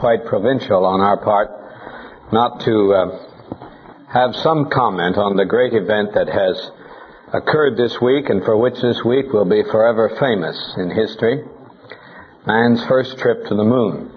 quite provincial on our part not to have some comment on the great event that has occurred this week and for which this week will be forever famous in history: man's first trip to the moon.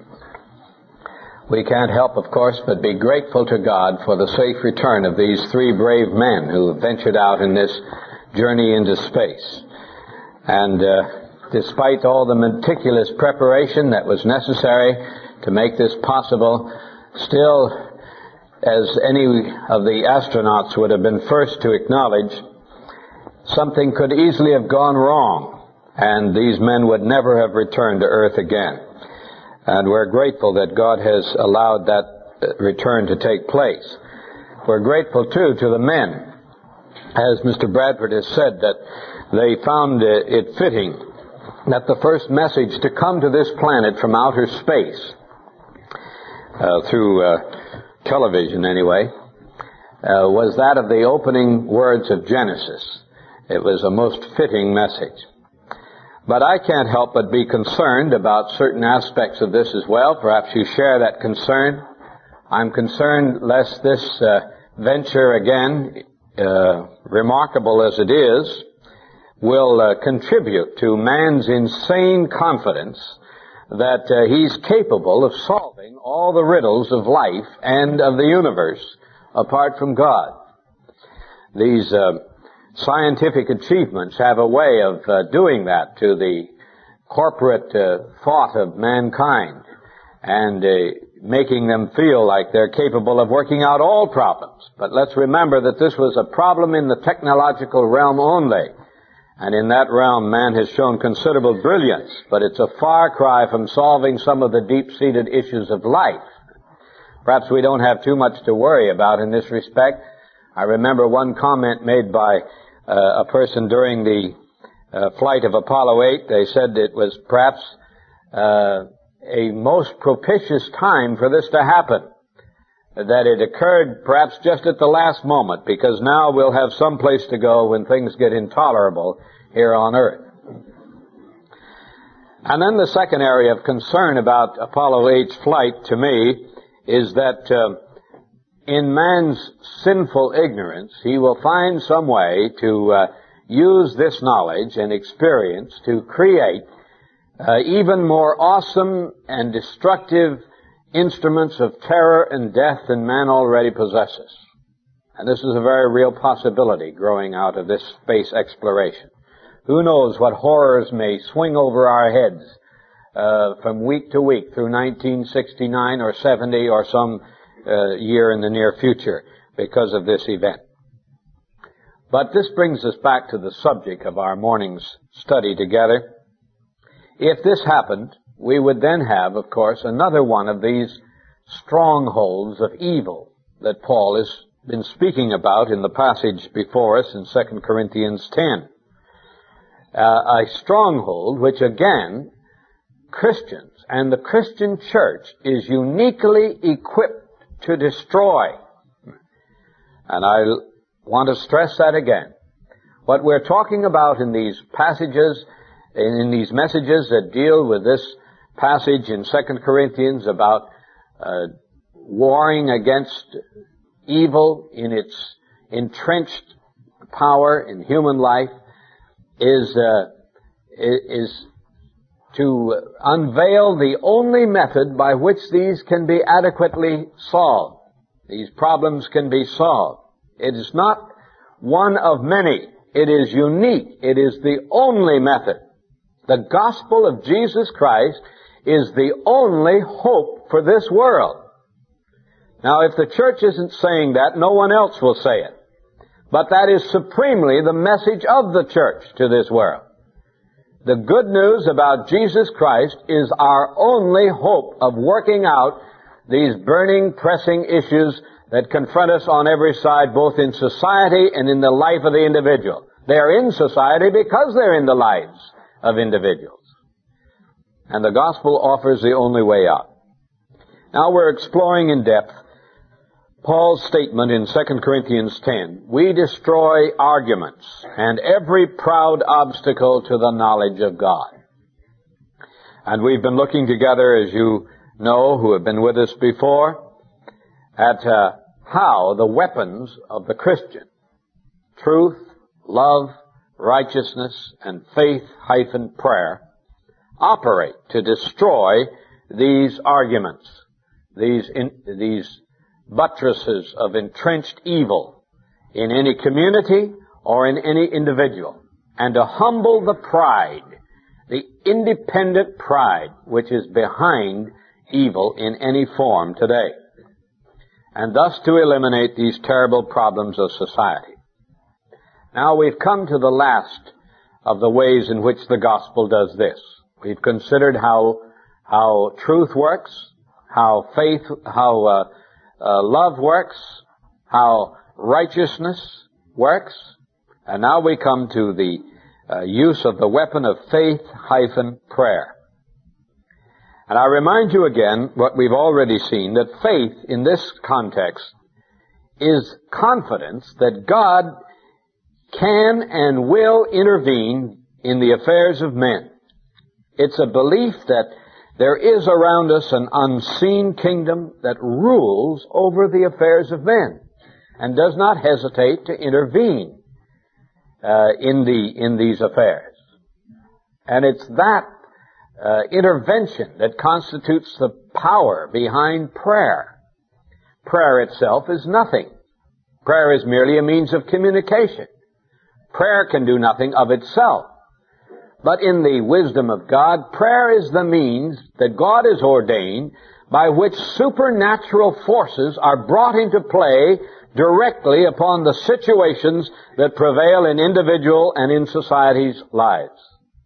We can't help, of course, but be grateful to God for the safe return of these three brave men who ventured out in this journey into space. And despite all the meticulous preparation that was necessary to make this possible, still, as any of the astronauts would have been first to acknowledge, something could easily have gone wrong, and these men would never have returned to Earth again. And we're grateful that God has allowed that return to take place. We're grateful, too, to the men, as Mr. Bradford has said, that they found it fitting that the first message to come to this planet from outer space, through television anyway, was that of the opening words of Genesis. It was a most fitting message. But I can't help but be concerned about certain aspects of this as well. Perhaps you share that concern. I'm concerned lest this venture, again, remarkable as it is, will contribute to man's insane confidence that he's capable of solving all the riddles of life and of the universe apart from God. These scientific achievements have a way of doing that to the corporate thought of mankind and making them feel like they're capable of working out all problems. But let's remember that this was a problem in the technological realm only. And in that realm, man has shown considerable brilliance, but it's a far cry from solving some of the deep-seated issues of life. Perhaps we don't have too much to worry about in this respect. I remember one comment made by a person during the flight of Apollo 8. They said it was perhaps a most propitious time for this to happen, that it occurred perhaps just at the last moment, because now we'll have some place to go when things get intolerable here on Earth. And then the second area of concern about Apollo 8's flight to me is that in man's sinful ignorance, he will find some way to use this knowledge and experience to create even more awesome and destructive instruments of terror and death than man already possesses. And this is a very real possibility growing out of this space exploration. Who knows what horrors may swing over our heads from week to week through 1969 or 70 or some year in the near future because of this event. But this brings us back to the subject of our morning's study together. If this happened, we would then have, of course, another one of these strongholds of evil that Paul has been speaking about in the passage before us in 2 Corinthians 10. A stronghold which, again, Christians and the Christian church is uniquely equipped to destroy. And I want to stress that again. What we're talking about in these passages, in these messages that deal with this passage in 2 Corinthians about warring against evil in its entrenched power in human life, is to unveil the only method by which these can be adequately solved. These problems can be solved. It is not one of many. It is unique. It is the only method. The gospel of Jesus Christ is the only hope for this world. Now, if the church isn't saying that, no one else will say it. But that is supremely the message of the church to this world. The good news about Jesus Christ is our only hope of working out these burning, pressing issues that confront us on every side, both in society and in the life of the individual. They are in society because they're in the lives of individuals. And the gospel offers the only way out. Now we're exploring in depth Paul's statement in 2 Corinthians 10. We destroy arguments and every proud obstacle to the knowledge of God. And we've been looking together, as you know, who have been with us before, at how the weapons of the Christian, truth, love, righteousness, and faith-prayer, operate to destroy these arguments, these buttresses of entrenched evil in any community or in any individual, and to humble the pride, the independent pride which is behind evil in any form today, and thus to eliminate these terrible problems of society. Now we've come to the last of the ways in which the gospel does this. We've considered how truth works, how faith, love works, how righteousness works, and now we come to the use of the weapon of faith-prayer. And I remind you again what we've already seen, that faith in this context is confidence that God can and will intervene in the affairs of men. It's a belief that there is around us an unseen kingdom that rules over the affairs of men and does not hesitate to intervene in these affairs. And it's that intervention that constitutes the power behind prayer. Prayer itself is nothing. Prayer is merely a means of communication. Prayer can do nothing of itself. But in the wisdom of God, prayer is the means that God has ordained by which supernatural forces are brought into play directly upon the situations that prevail in individual and in society's lives.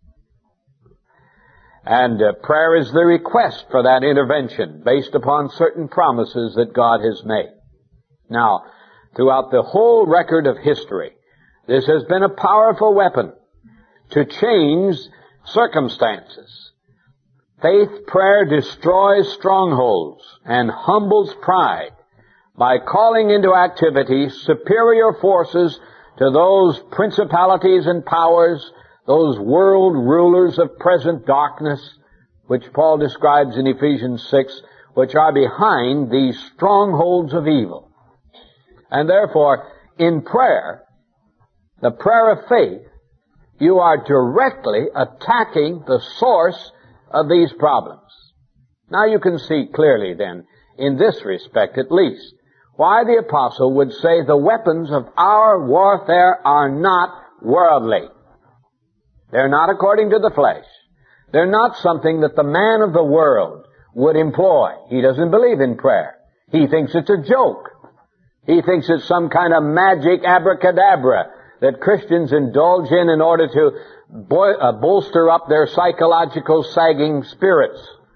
And prayer is the request for that intervention based upon certain promises that God has made. Now, throughout the whole record of history, this has been a powerful weapon to change circumstances. Faith prayer destroys strongholds and humbles pride by calling into activity superior forces to those principalities and powers, those world rulers of present darkness, which Paul describes in Ephesians 6, which are behind these strongholds of evil. And therefore, in prayer, the prayer of faith, you are directly attacking the source of these problems. Now you can see clearly then, in this respect at least, why the apostle would say the weapons of our warfare are not worldly. They're not according to the flesh. They're not something that the man of the world would employ. He doesn't believe in prayer. He thinks it's a joke. He thinks it's some kind of magic abracadabra that Christians indulge in order to bolster up their psychological sagging spirits.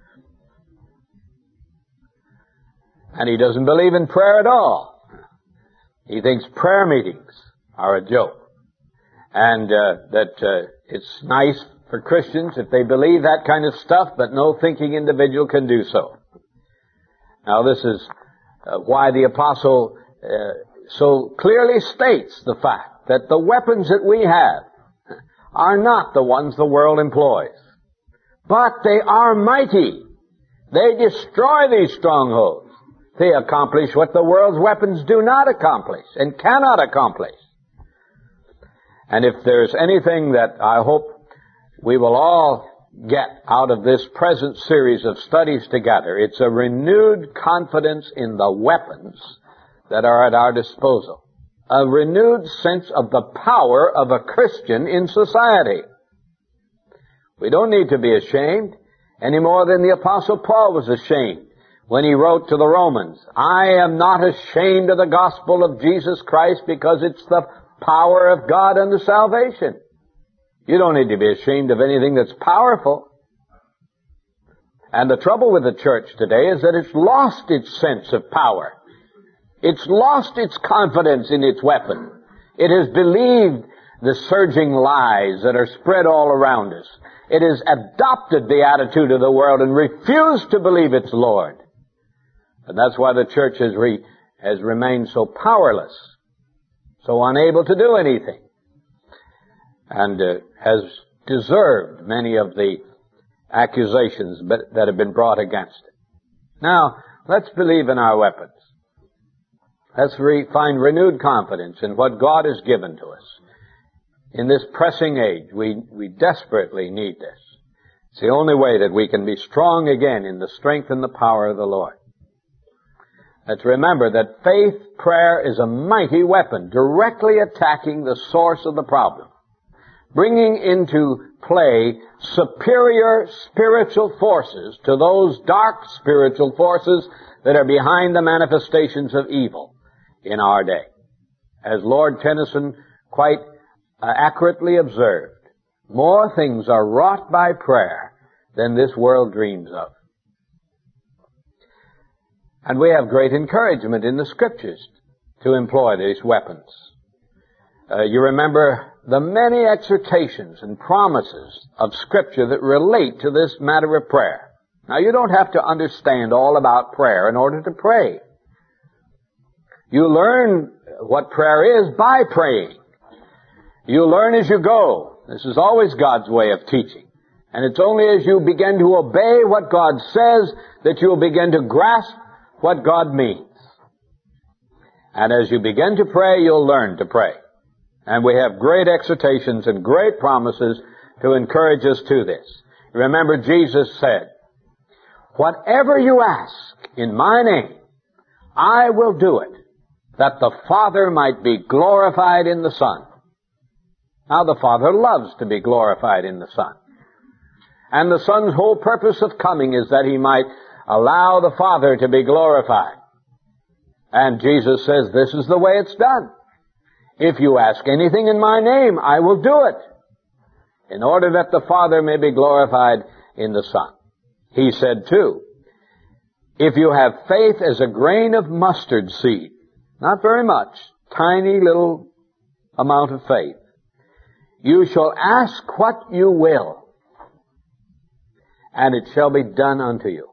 And he doesn't believe in prayer at all. He thinks prayer meetings are a joke. And that it's nice for Christians if they believe that kind of stuff, but no thinking individual can do so. Now this is why the apostle so clearly states the fact that the weapons that we have are not the ones the world employs, but they are mighty. They destroy these strongholds. They accomplish what the world's weapons do not accomplish and cannot accomplish. And if there's anything that I hope we will all get out of this present series of studies together, it's a renewed confidence in the weapons that are at our disposal. A renewed sense of the power of a Christian in society. We don't need to be ashamed any more than the Apostle Paul was ashamed when he wrote to the Romans, I am not ashamed of the gospel of Jesus Christ because it's the power of God unto salvation. You don't need to be ashamed of anything that's powerful. And the trouble with the church today is that it's lost its sense of power. It's lost its confidence in its weapon. It has believed the surging lies that are spread all around us. It has adopted the attitude of the world and refused to believe its Lord. And that's why the church has remained so powerless, so unable to do anything, and has deserved many of the accusations that have been brought against it. Now, let's believe in our weapons. Let's find renewed confidence in what God has given to us. In this pressing age, we desperately need this. It's the only way that we can be strong again in the strength and the power of the Lord. Let's remember that faith, prayer, is a mighty weapon, directly attacking the source of the problem, bringing into play superior spiritual forces to those dark spiritual forces that are behind the manifestations of evil in our day. As Lord Tennyson quite accurately observed, more things are wrought by prayer than this world dreams of. And we have great encouragement in the Scriptures to employ these weapons. You remember the many exhortations and promises of Scripture that relate to this matter of prayer. Now, you don't have to understand all about prayer in order to pray. You learn what prayer is by praying. You learn as you go. This is always God's way of teaching. And it's only as you begin to obey what God says that you'll begin to grasp what God means. And as you begin to pray, you'll learn to pray. And we have great exhortations and great promises to encourage us to this. Remember, Jesus said, "Whatever you ask in my name, I will do it, that the Father might be glorified in the Son." Now, the Father loves to be glorified in the Son. And the Son's whole purpose of coming is that He might allow the Father to be glorified. And Jesus says, this is the way it's done. If you ask anything in my name, I will do it, in order that the Father may be glorified in the Son. He said too, if you have faith as a grain of mustard seed, not very much, tiny little amount of faith, you shall ask what you will, and it shall be done unto you.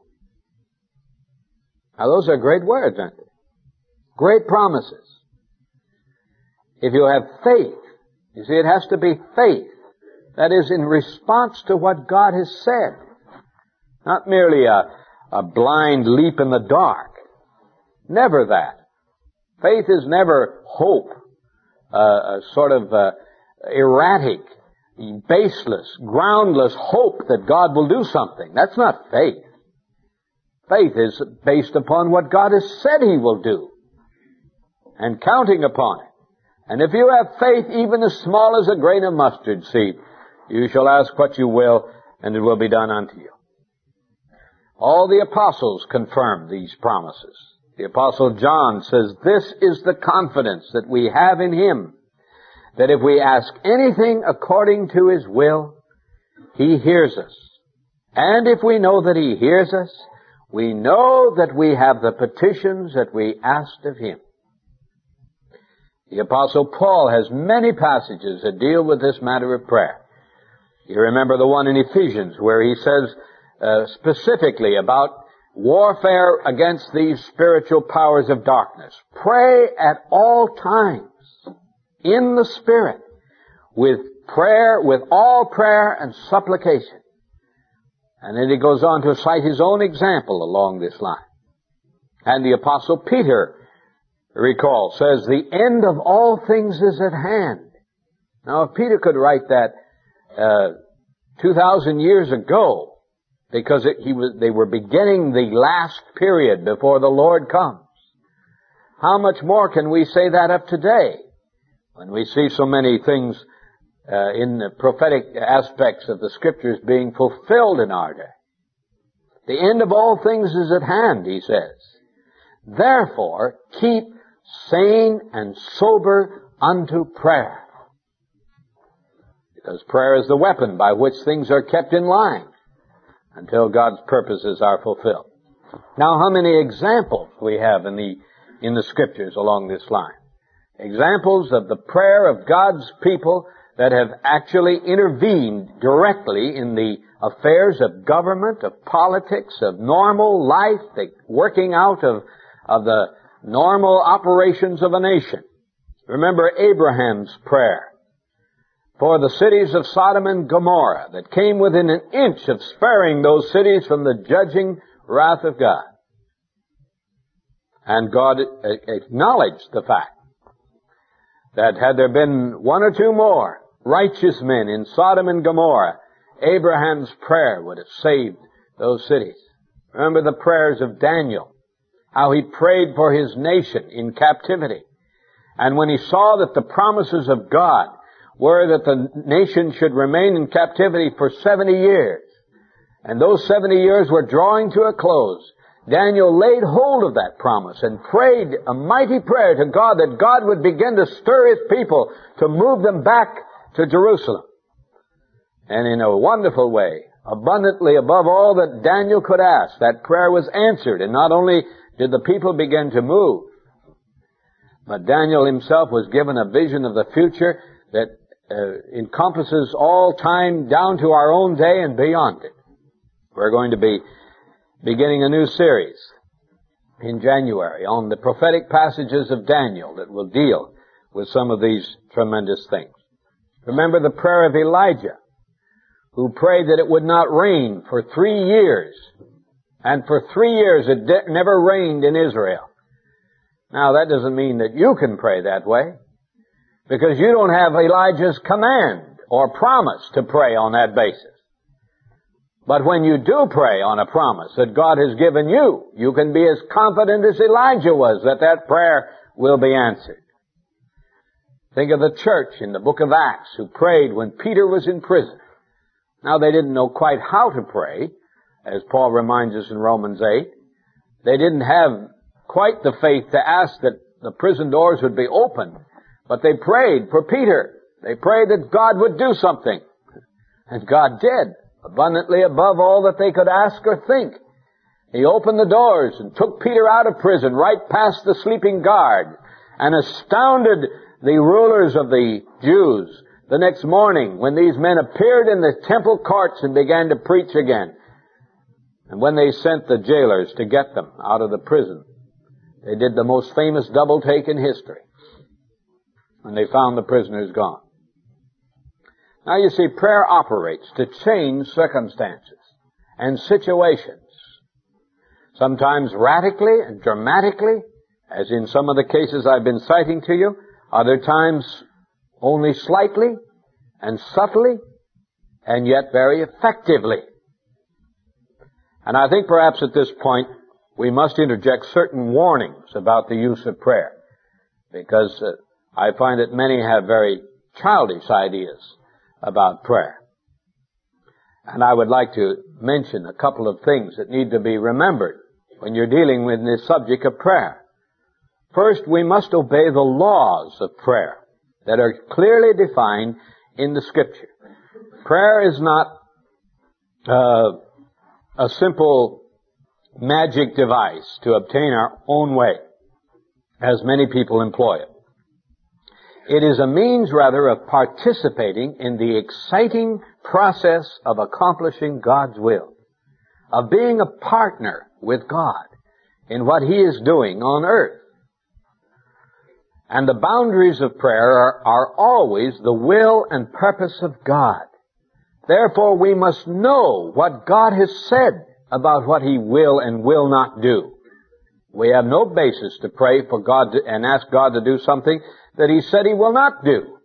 Now, those are great words, aren't they? Great promises. If you have faith, you see, it has to be faith that is in response to what God has said. Not merely a blind leap in the dark. Never that. Faith is never hope, a sort of erratic, baseless, groundless hope that God will do something. That's not faith. Faith is based upon what God has said He will do, and counting upon it. And if you have faith even as small as a grain of mustard seed, you shall ask what you will, and it will be done unto you. All the apostles confirm these promises. The apostle John says, this is the confidence that we have in Him, that if we ask anything according to His will, He hears us. And if we know that He hears us, we know that we have the petitions that we asked of Him. The Apostle Paul has many passages that deal with this matter of prayer. You remember the one in Ephesians where he says specifically about warfare against these spiritual powers of darkness. Pray at all times in the Spirit with prayer, with all prayer and supplication. And then he goes on to cite his own example along this line. And the Apostle Peter, recall, says, the end of all things is at hand. Now, if Peter could write that 2,000 years ago, because they were beginning the last period before the Lord comes, how much more can we say that of today, when we see so many things in the prophetic aspects of the Scriptures being fulfilled in our day? The end of all things is at hand, he says. Therefore, keep sane and sober unto prayer. Because prayer is the weapon by which things are kept in line until God's purposes are fulfilled. Now, how many examples we have in the Scriptures along this line? Examples of the prayer of God's people that have actually intervened directly in the affairs of government, of politics, of normal life, the working out of the normal operations of a nation. Remember Abraham's prayer for the cities of Sodom and Gomorrah that came within an inch of sparing those cities from the judging wrath of God. And God acknowledged the fact that had there been one or two more righteous men in Sodom and Gomorrah, Abraham's prayer would have saved those cities. Remember the prayers of Daniel, how he prayed for his nation in captivity. And when he saw that the promises of God were that the nation should remain in captivity for 70 years, and those 70 years were drawing to a close, Daniel laid hold of that promise and prayed a mighty prayer to God that God would begin to stir His people to move them back to Jerusalem. And in a wonderful way, abundantly above all that Daniel could ask, that prayer was answered. And not only did the people begin to move, but Daniel himself was given a vision of the future that encompasses all time down to our own day and beyond it. We're going to be beginning a new series in January on the prophetic passages of Daniel that will deal with some of these tremendous things. Remember the prayer of Elijah, who prayed that it would not rain for 3 years. And for 3 years it never rained in Israel. Now that doesn't mean that you can pray that way, because you don't have Elijah's command or promise to pray on that basis. But when you do pray on a promise that God has given you, you can be as confident as Elijah was that that prayer will be answered. Think of the church in the book of Acts who prayed when Peter was in prison. Now they didn't know quite how to pray, as Paul reminds us in Romans 8. They didn't have quite the faith to ask that the prison doors would be opened, but they prayed for Peter. They prayed that God would do something. And God did, abundantly above all that they could ask or think. He opened the doors and took Peter out of prison, right past the sleeping guard, and astounded the rulers of the Jews the next morning when these men appeared in the temple courts and began to preach again. And when they sent the jailers to get them out of the prison, they did the most famous double take in history. And they found the prisoners gone. Now you see, prayer operates to change circumstances and situations. Sometimes radically and dramatically, as in some of the cases I've been citing to you. Other times only slightly and subtly, and yet very effectively. And I think perhaps at this point we must interject certain warnings about the use of prayer, because I find that many have very childish ideas about prayer. And I would like to mention a couple of things that need to be remembered when you're dealing with this subject of prayer. First, we must obey the laws of prayer that are clearly defined in the Scripture. Prayer is not a simple magic device to obtain our own way, as many people employ it. It is a means, rather, of participating in the exciting process of accomplishing God's will, of being a partner with God in what He is doing on earth. And the boundaries of prayer are always the will and purpose of God. Therefore, we must know what God has said about what He will and will not do. We have no basis to pray for God and ask God to do something that He said He will not do,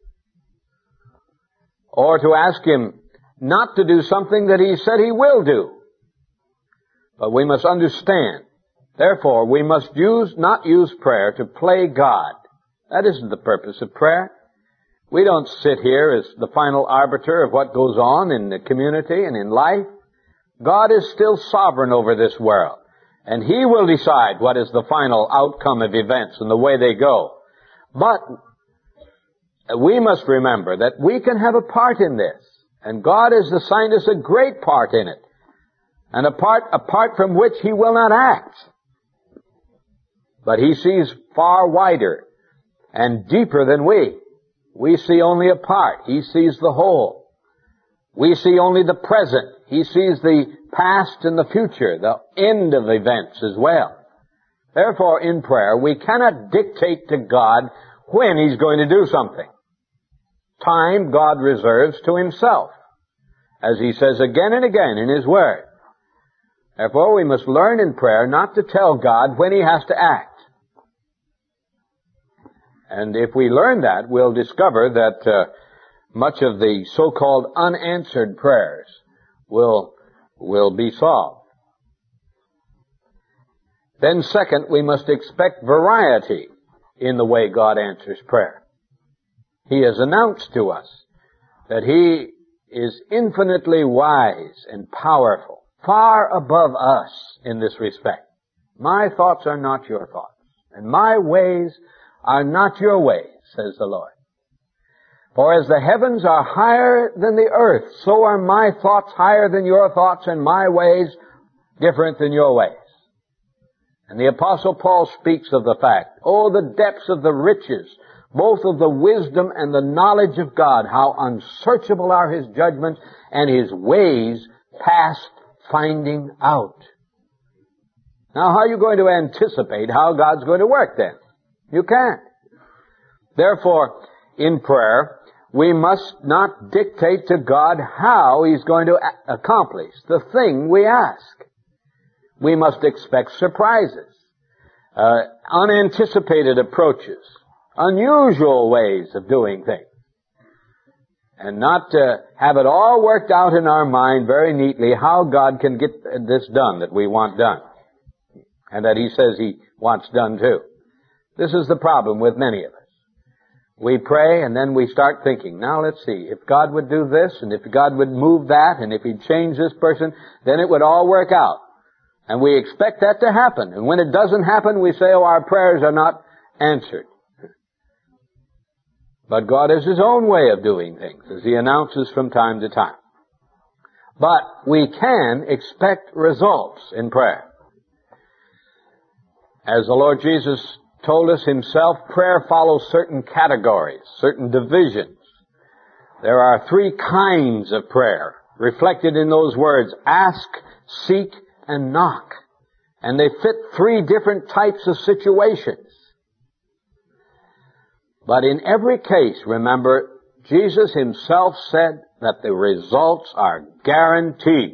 or to ask Him not to do something that He said He will do. But we must understand, therefore, we must not use prayer to play God. That isn't the purpose of prayer. We don't sit here as the final arbiter of what goes on in the community and in life. God is still sovereign over this world, and He will decide what is the final outcome of events and the way they go. But we must remember that we can have a part in this, and God has assigned us a great part in it, and a part from which He will not act. But He sees far wider and deeper than we. We see only a part. He sees the whole. We see only the present. He sees the past and the future, the end of events as well. Therefore, in prayer, we cannot dictate to God when He's going to do something. Time God reserves to Himself, as He says again and again in His Word. Therefore, we must learn in prayer not to tell God when He has to act. And if we learn that, we'll discover that much of the so-called unanswered prayers will be solved. Then second, we must expect variety in the way God answers prayer. He has announced to us that He is infinitely wise and powerful, far above us in this respect. My thoughts are not your thoughts, and my ways are not your ways, says the Lord. For as the heavens are higher than the earth, so are my thoughts higher than your thoughts, and my ways different than your ways. And the Apostle Paul speaks of the fact, oh, the depths of the riches, both of the wisdom and the knowledge of God, how unsearchable are His judgments, and His ways past finding out. Now, how are you going to anticipate how God's going to work then? You can't. Therefore, in prayer, we must not dictate to God how He's going to accomplish the thing we ask. We must expect surprises, unanticipated approaches, unusual ways of doing things, and not have it all worked out in our mind very neatly how God can get this done that we want done, and that He says He wants done too. This is the problem with many of us. We pray and then we start thinking, now let's see, if God would do this, and if God would move that, and if He'd change this person, then it would all work out. And we expect that to happen. And when it doesn't happen, we say, oh, our prayers are not answered. But God has His own way of doing things, as He announces from time to time. But we can expect results in prayer. As the Lord Jesus told us Himself, prayer follows certain categories, certain divisions. There are three kinds of prayer reflected in those words, ask, seek, and knock. And they fit three different types of situations. But in every case, remember, Jesus Himself said that the results are guaranteed.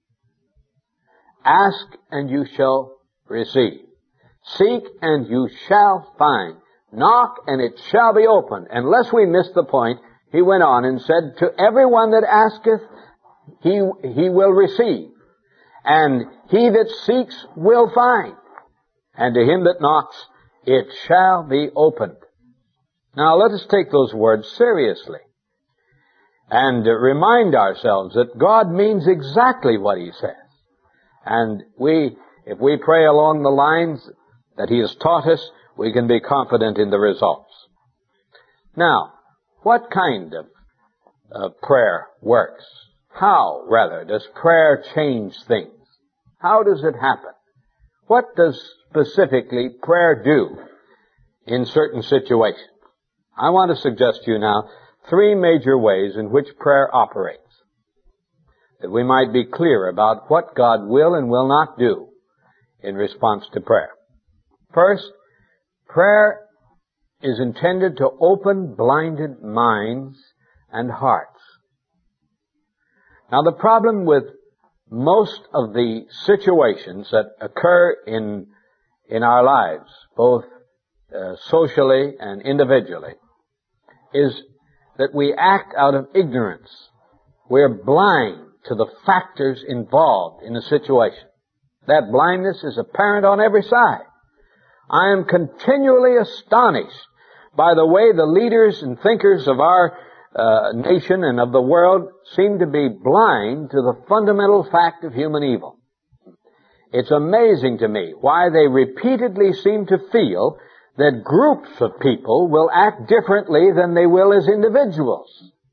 Ask and you shall receive. Seek and you shall find. Knock and it shall be opened. Unless we miss the point, He went on and said, to everyone that asketh, he will receive. And he that seeks will find. And to him that knocks, it shall be opened. Now let us take those words seriously. And remind ourselves that God means exactly what He says. And if we pray along the lines that He has taught us, we can be confident in the results. Now, what kind of prayer works? How, rather, does prayer change things? How does it happen? What does specifically prayer do in certain situations? I want to suggest to you now three major ways in which prayer operates, that we might be clear about what God will and will not do in response to prayer. First, prayer is intended to open blinded minds and hearts. Now, the problem with most of the situations that occur in our lives, both socially and individually, is that we act out of ignorance. We're blind to the factors involved in a situation. That blindness is apparent on every side. I am continually astonished by the way the leaders and thinkers of our nation and of the world seem to be blind to the fundamental fact of human evil. It's amazing to me why they repeatedly seem to feel that groups of people will act differently than they will as individuals.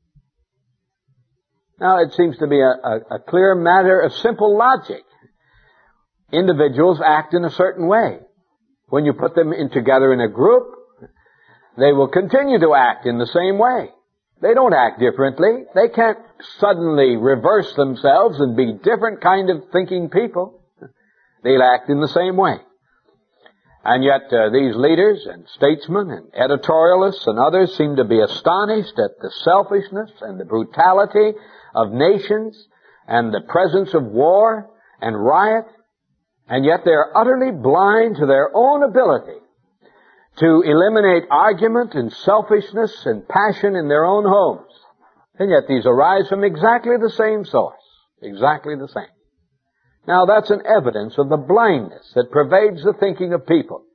Now, it seems to be a clear matter of simple logic. Individuals act in a certain way. When you put them together in a group, they will continue to act in the same way. They don't act differently. They can't suddenly reverse themselves and be different kind of thinking people. They'll act in the same way. And yet these leaders and statesmen and editorialists and others seem to be astonished at the selfishness and the brutality of nations and the presence of war and riot. And yet they're utterly blind to their own ability to eliminate argument and selfishness and passion in their own homes. And yet these arise from exactly the same source. Exactly the same. Now that's an evidence of the blindness that pervades the thinking of people.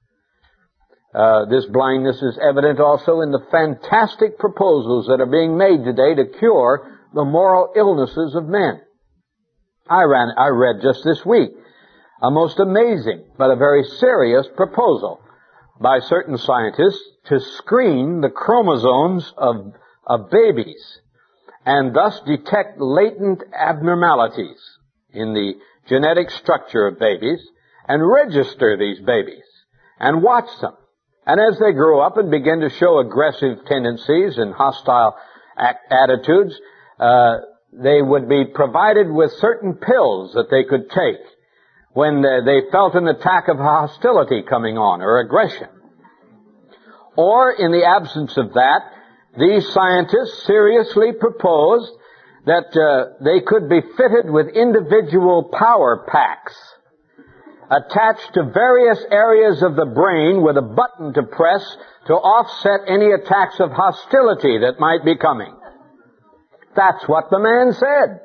This blindness is evident also in the fantastic proposals that are being made today to cure the moral illnesses of men. I read just this week a most amazing but a very serious proposal by certain scientists to screen the chromosomes of babies and thus detect latent abnormalities in the genetic structure of babies and register these babies and watch them. And as they grow up and begin to show aggressive tendencies and hostile attitudes, they would be provided with certain pills that they could take when they felt an attack of hostility coming on or aggression. Or, in the absence of that, these scientists seriously proposed that they could be fitted with individual power packs attached to various areas of the brain with a button to press to offset any attacks of hostility that might be coming. That's what the man said.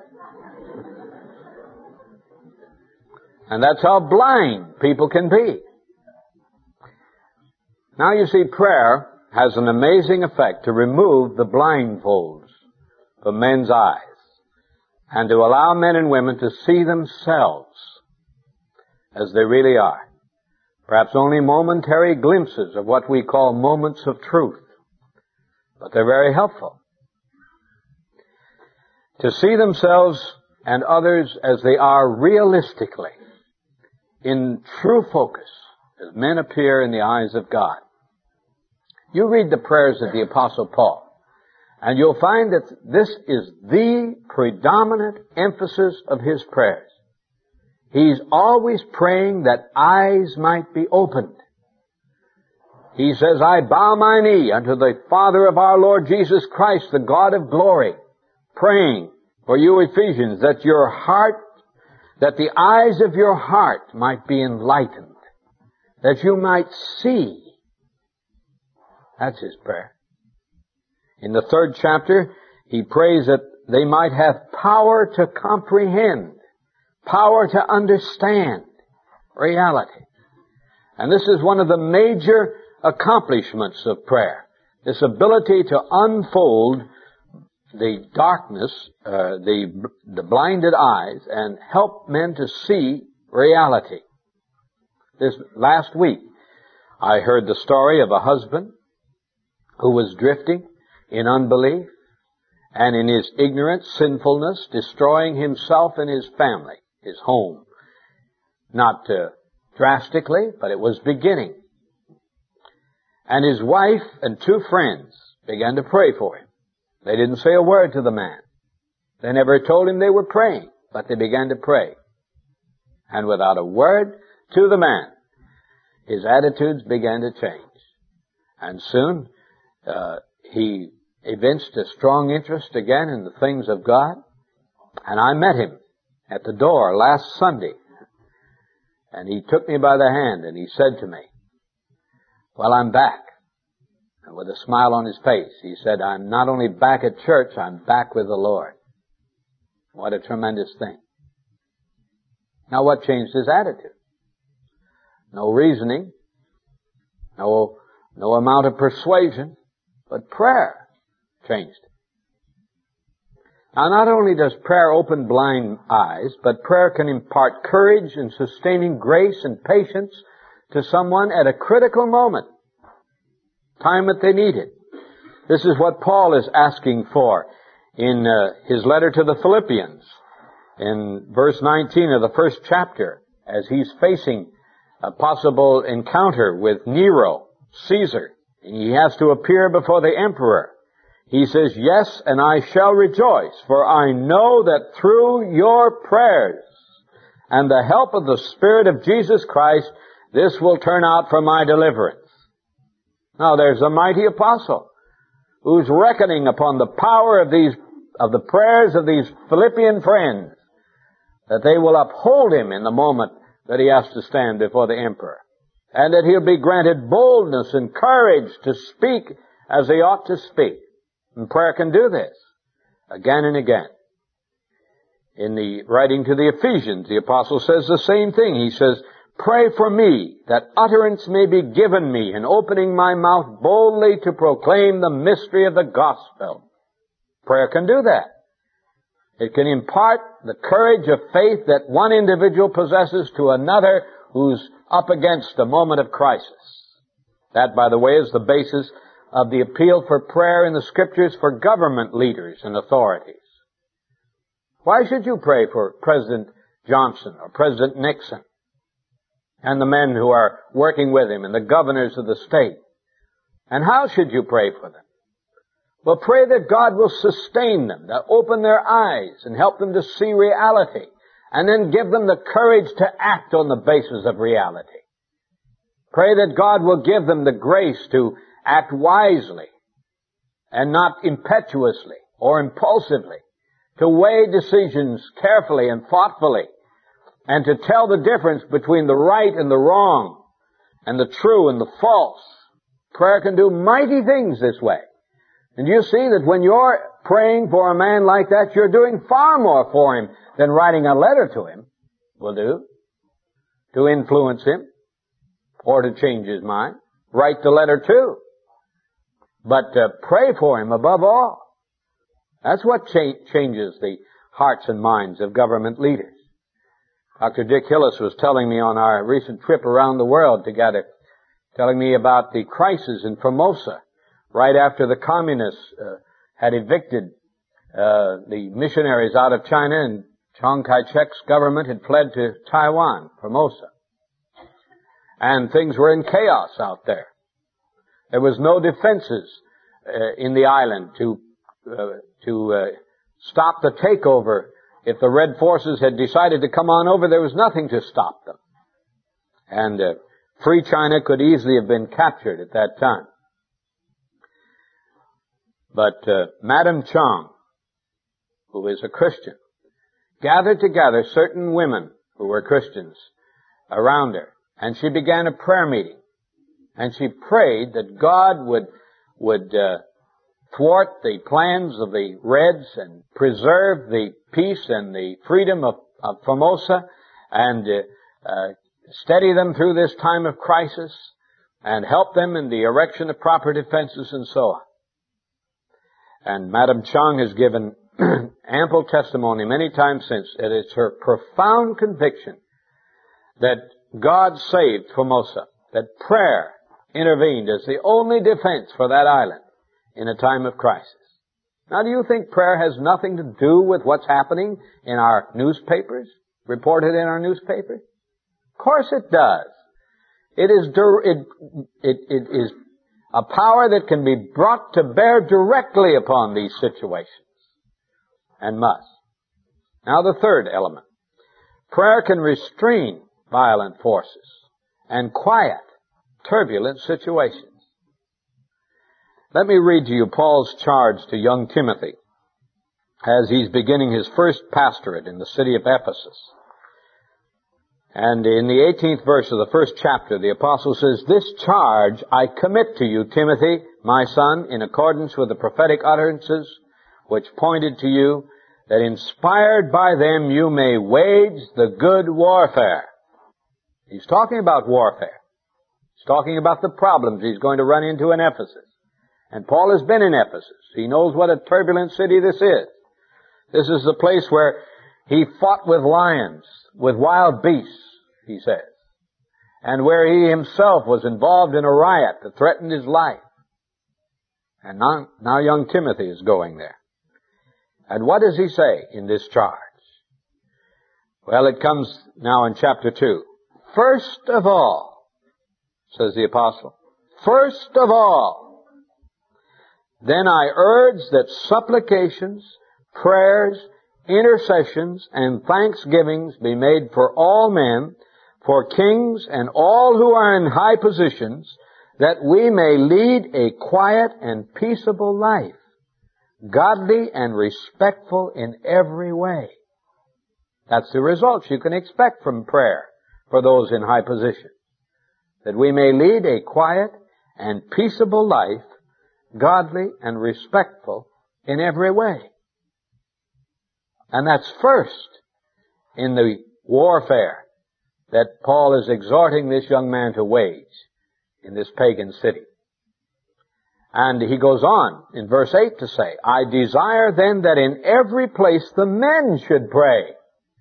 And that's how blind people can be. Now you see, prayer has an amazing effect to remove the blindfolds from men's eyes and to allow men and women to see themselves as they really are. Perhaps only momentary glimpses of what we call moments of truth, but they're very helpful. To see themselves and others as they are realistically, in true focus, as men appear in the eyes of God. You read the prayers of the Apostle Paul, and you'll find that this is the predominant emphasis of his prayers. He's always praying that eyes might be opened. He says, I bow my knee unto the Father of our Lord Jesus Christ, the God of glory, praying for you Ephesians, that your heart, that the eyes of your heart might be enlightened, that you might see. That's his prayer. In the 3rd chapter, he prays that they might have power to comprehend, power to understand reality. And this is one of the major accomplishments of prayer, this ability to unfold the darkness, the blinded eyes, and help men to see reality. This last week, I heard the story of a husband who was drifting in unbelief and in his ignorant sinfulness, destroying himself and his family, his home. Not drastically, but it was beginning. And his wife and 2 friends began to pray for him. They didn't say a word to the man. They never told him they were praying, but they began to pray. And without a word to the man, his attitudes began to change. And soon, he evinced a strong interest again in the things of God. And I met him at the door last Sunday. And he took me by the hand and he said to me, well, I'm back. And with a smile on his face, he said, I'm not only back at church, I'm back with the Lord. What a tremendous thing. Now what changed his attitude? No reasoning, no amount of persuasion, but prayer changed it. Now not only does prayer open blind eyes, but prayer can impart courage and sustaining grace and patience to someone at a critical moment, time that they need it. This is what Paul is asking for in his letter to the Philippians in verse 19 of the 1st chapter, as he's facing a possible encounter with Nero, Caesar. He has to appear before the emperor. He says, yes, and I shall rejoice, for I know that through your prayers and the help of the Spirit of Jesus Christ, this will turn out for my deliverance. Now there's a mighty apostle who's reckoning upon the power of the prayers of these Philippian friends, that they will uphold him in the moment that he has to stand before the emperor. and that he'll be granted boldness and courage to speak as he ought to speak. And prayer can do this again and again. In the writing to the Ephesians, the apostle says the same thing. He says, "Pray for me, that utterance may be given me in opening my mouth boldly to proclaim the mystery of the gospel." Prayer can do that. It can impart the courage of faith that one individual possesses to another who's up against a moment of crisis. That, by the way, is the basis of the appeal for prayer in the Scriptures for government leaders and authorities. Why should you pray for President Johnson or President Nixon and the men who are working with him and the governors of the state? And how should you pray for them? Well, pray that God will sustain them, that open their eyes and help them to see reality, and then give them the courage to act on the basis of reality. Pray that God will give them the grace to act wisely and not impetuously or impulsively, to weigh decisions carefully and thoughtfully, and to tell the difference between the right and the wrong, and the true and the false. Prayer can do mighty things this way. And you see that when you're praying for a man like that, you're doing far more for him than writing a letter to him will do, to influence him or to change his mind. Write the letter too. But pray for him above all. That's what changes the hearts and minds of government leaders. Dr. Dick Hillis was telling me on our recent trip around the world together, telling me about the crisis in Formosa right after the communists had evicted the missionaries out of China, and Chiang Kai-shek's government had fled to Taiwan, Formosa. And things were in chaos out there. There was no defenses in the island to stop the takeover. If the Red forces had decided to come on over, there was nothing to stop them. And free China could easily have been captured at that time. But Madame Chang, who is a Christian, gathered together certain women who were Christians around her, and she began a prayer meeting. And she prayed that God would thwart the plans of the Reds and preserve the peace and the freedom of Formosa, and steady them through this time of crisis, and help them in the erection of proper defenses and so on. And Madame Chang has given ample testimony many times since that it's her profound conviction that God saved Formosa, that prayer intervened as the only defense for that island in a time of crisis. Now, do you think prayer has nothing to do with what's happening in our newspapers, reported in our newspapers? Of course it does. It is a power that can be brought to bear directly upon these situations, and must. Now, the third element. Prayer can restrain violent forces and quiet turbulent situations. Let me read to you Paul's charge to young Timothy as he's beginning his first pastorate in the city of Ephesus. And in the 18th verse of the first chapter, the apostle says, "This charge I commit to you, Timothy, my son, in accordance with the prophetic utterances which pointed to you, that inspired by them you may wage the good warfare." He's talking about warfare. He's talking about the problems he's going to run into in Ephesus. And Paul has been in Ephesus. He knows what a turbulent city this is. This is the place where he fought with lions, with wild beasts, he says, and where he himself was involved in a riot that threatened his life. And now young Timothy is going there. And what does he say in this charge? Well, it comes now in chapter 2. "First of all," says the apostle, "first of all, then I urge that supplications, prayers, intercessions, and thanksgivings be made for all men, for kings and all who are in high positions, that we may lead a quiet and peaceable life, godly and respectful in every way." That's the results you can expect from prayer for those in high position. that we may lead a quiet and peaceable life, godly and respectful in every way. And that's first in the warfare that Paul is exhorting this young man to wage in this pagan city. And he goes on in verse 8 to say, I desire then that in every place the men should pray.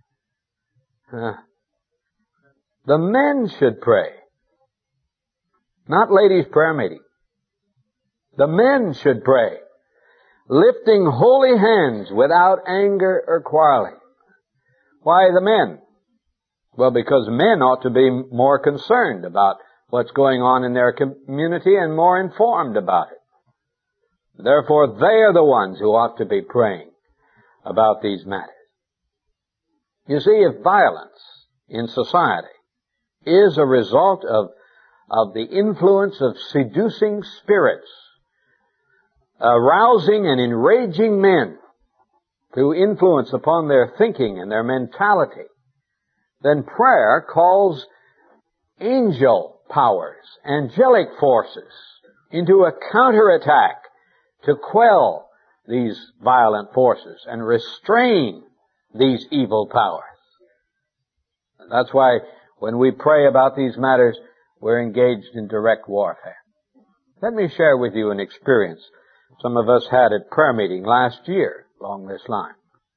The men should pray. Not ladies' prayer meeting. The men should pray, lifting holy hands without anger or quarreling. Why the men? Well, because men ought to be more concerned about what's going on in their community and more informed about it. Therefore, they are the ones who ought to be praying about these matters. You see, if violence in society is a result of the influence of seducing spirits, arousing and enraging men through influence upon their thinking and their mentality, then prayer calls angel powers, angelic forces, into a counterattack to quell these violent forces and restrain these evil powers. That's why when we pray about these matters, we're engaged in direct warfare. Let me share with you an experience some of us had at prayer meeting last year along this line.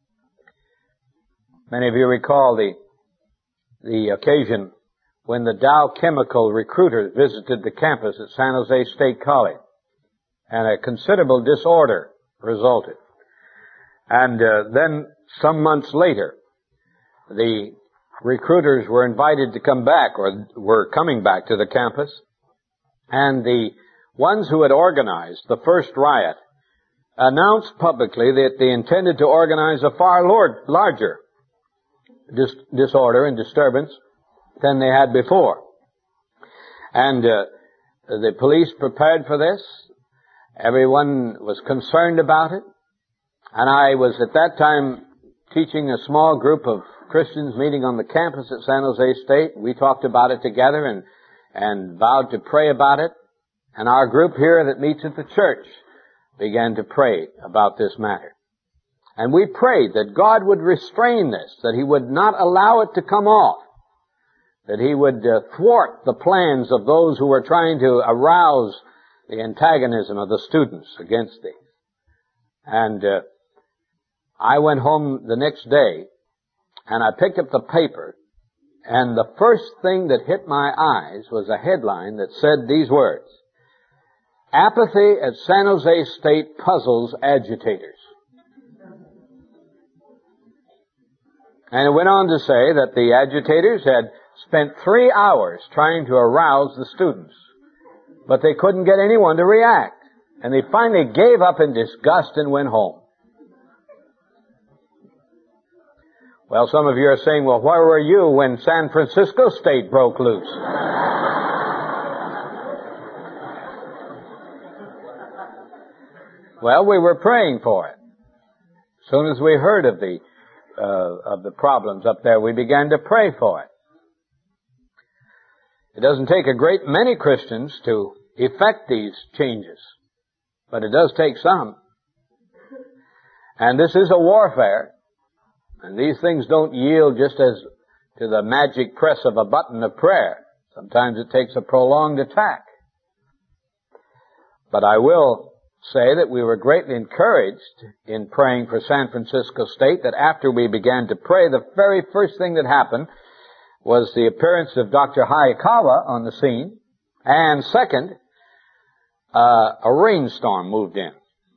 Many of you recall the occasion when the Dow Chemical recruiters visited the campus at San Jose State College, and a considerable disorder resulted. And then some months later, the recruiters were invited to come back, or were coming back to the campus, and the ones who had organized the first riot announced publicly that they intended to organize a far larger disorder and disturbance than they had before. And the police prepared for this. Everyone was concerned about it. And I was at that time teaching a small group of Christians meeting on the campus at San Jose State. We talked about it together and vowed to pray about it. And our group here that meets at the church began to pray about this matter. And we prayed that God would restrain this, that He would not allow it to come off, that He would thwart the plans of those who were trying to arouse the antagonism of the students against these. And I went home the next day, and I picked up the paper, and the first thing that hit my eyes was a headline that said these words: Apathy at San Jose State puzzles agitators. And it went on to say that the agitators had spent 3 hours trying to arouse the students, but they couldn't get anyone to react. And they finally gave up in disgust and went home. Well, some of you are saying, well, where were you when San Francisco State broke loose? Well, we were praying for it. As soon as we heard of the problems up there, we began to pray for it. It doesn't take a great many Christians to effect these changes, but it does take some. And this is a warfare, and these things don't yield just as to the magic press of a button of prayer. Sometimes it takes a prolonged attack. But I will say that we were greatly encouraged in praying for San Francisco State, that after we began to pray, the very first thing that happened was the appearance of Dr. Hayakawa on the scene, and second, a rainstorm moved in.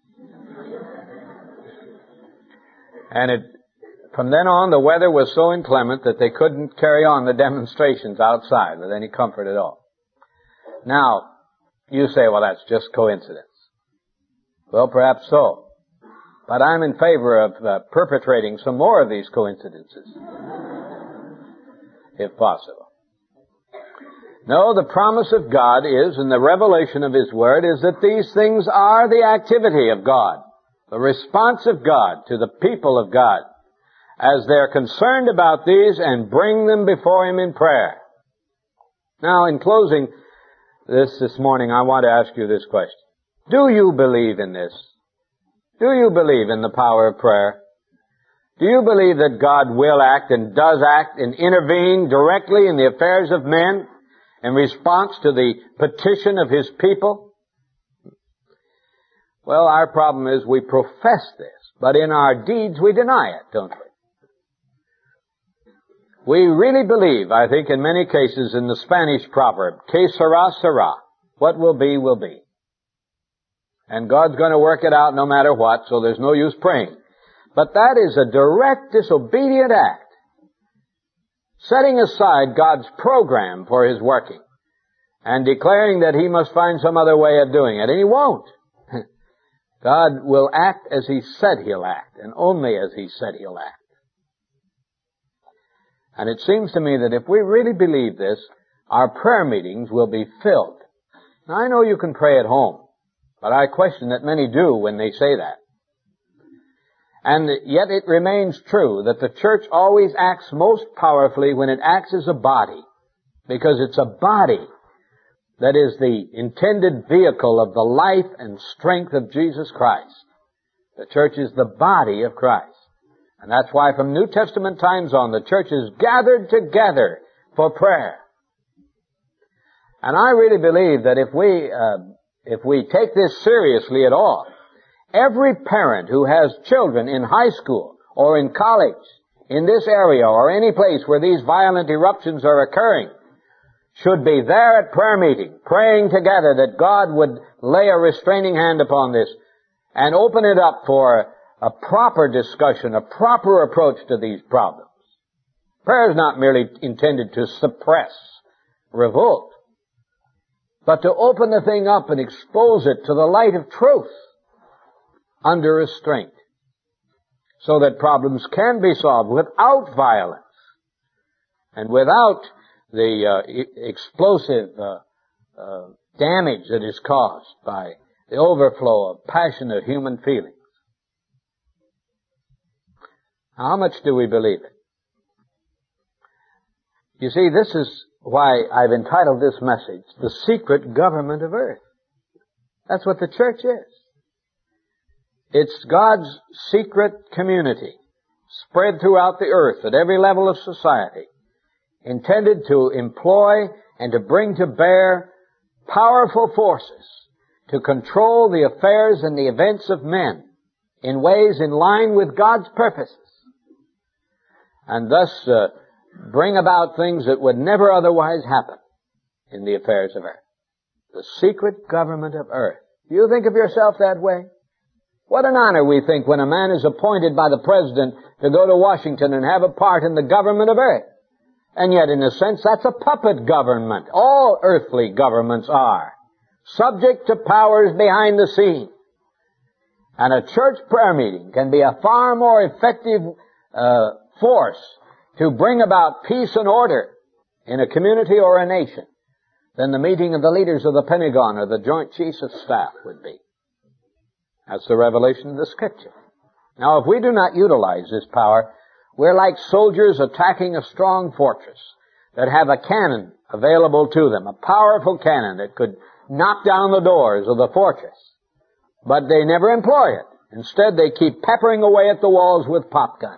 And from then on, the weather was so inclement that they couldn't carry on the demonstrations outside with any comfort at all. Now, you say, well, that's just coincidence. Well, perhaps so. But I'm in favor of perpetrating some more of these coincidences, if possible. No, the promise of God is, and the revelation of His Word is, that these things are the activity of God, the response of God to the people of God, as they're concerned about these and bring them before Him in prayer. Now, in closing this morning, I want to ask you this question. Do you believe in this? Do you believe in the power of prayer? Do you believe that God will act and does act and intervene directly in the affairs of men in response to the petition of His people? Well, our problem is we profess this, but in our deeds we deny it, don't we? We really believe, I think in many cases, in the Spanish proverb, que sera, sera. What will be, will be. And God's going to work it out no matter what, so there's no use praying. But that is a direct disobedient act, setting aside God's program for His working and declaring that He must find some other way of doing it, and He won't. God will act as He said He'll act, and only as He said He'll act. And it seems to me that if we really believe this, our prayer meetings will be filled. Now, I know you can pray at home, but I question that many do when they say that. And yet it remains true that the church always acts most powerfully when it acts as a body, because it's a body that is the intended vehicle of the life and strength of Jesus Christ. The church is the body of Christ. And that's why from New Testament times on, the church is gathered together for prayer. And I really believe that if we take this seriously at all, every parent who has children in high school or in college, in this area or any place where these violent eruptions are occurring, should be there at prayer meeting, praying together that God would lay a restraining hand upon this and open it up for a proper discussion, a proper approach to these problems. Prayer is not merely intended to suppress revolt, but to open the thing up and expose it to the light of truth under restraint, so that problems can be solved without violence and without the explosive damage that is caused by the overflow of passionate human feelings. How much do we believe it? You see, this is why I've entitled this message, The Secret Government of Earth. That's what the church is. It's God's secret community, spread throughout the earth at every level of society, intended to employ and to bring to bear powerful forces to control the affairs and the events of men in ways in line with God's purposes, and thus bring about things that would never otherwise happen in the affairs of earth. The secret government of earth. Do you think of yourself that way? What an honor we think when a man is appointed by the president to go to Washington and have a part in the government of earth. And yet, in a sense, that's a puppet government. All earthly governments are subject to powers behind the scene. And a church prayer meeting can be a far more effective force to bring about peace and order in a community or a nation than the meeting of the leaders of the Pentagon or the Joint Chiefs of Staff would be. That's the revelation of the Scripture. Now, if we do not utilize this power, we're like soldiers attacking a strong fortress that have a cannon available to them, a powerful cannon that could knock down the doors of the fortress. But they never employ it. Instead, they keep peppering away at the walls with pop guns.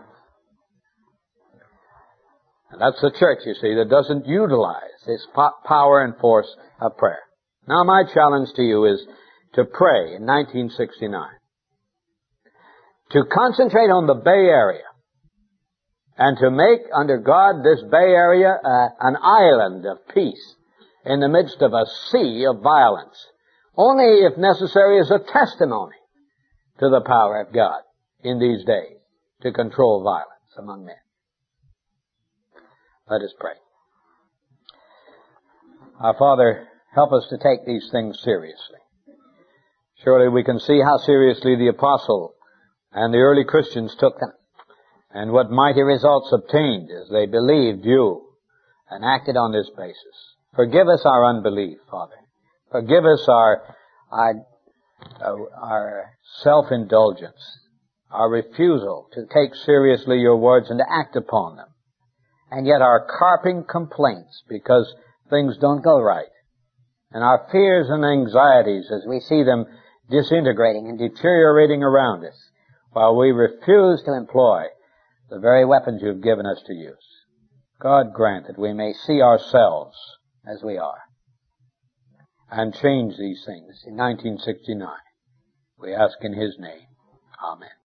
And that's the church, you see, that doesn't utilize this power and force of prayer. Now, my challenge to you is to pray in 1969. To concentrate on the Bay Area and to make under God this Bay Area an island of peace in the midst of a sea of violence, only if necessary as a testimony to the power of God in these days to control violence among men. Let us pray. Our Father, help us to take these things seriously. Surely we can see how seriously the apostle and the early Christians took them, and what mighty results obtained as they believed you and acted on this basis. Forgive us our unbelief, Father. Forgive us our self-indulgence, our refusal to take seriously your words and to act upon them, and yet our carping complaints because things don't go right. And our fears and anxieties as we see them disintegrating and deteriorating around us, while we refuse to employ the very weapons you've given us to use. God grant that we may see ourselves as we are and change these things in 1969. We ask in His name. Amen.